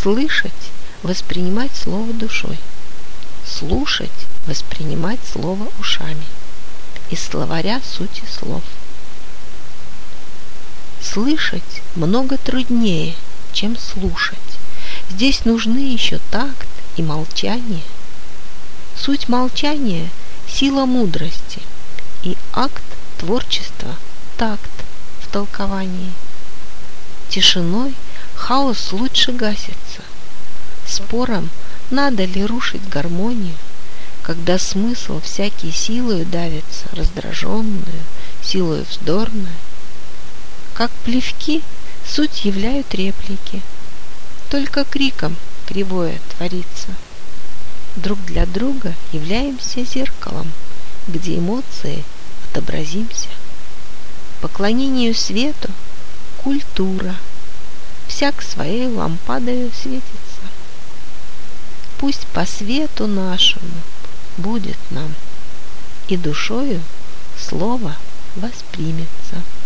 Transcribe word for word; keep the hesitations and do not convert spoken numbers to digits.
Слышать – воспринимать слово душой. Слушать – воспринимать слово ушами. Из словаря сути слов. Слышать много труднее, чем слушать. Здесь нужны еще такт и молчание. Суть молчания – сила мудрости, и акт творчества – такт в толковании. Тишиной хаос лучше гасится. Спором надо ли рушить гармонию, когда смысл всякий силою давится, раздраженную, силою вздорную. Как плевки суть являют реплики, только криком кривое творится. Друг для друга являемся зеркалом, где эмоции отобразимся. Поклонению свету — культура, всяк своей лампадою светится. Пусть по свету нашему будет нам, и душою слово воспримется.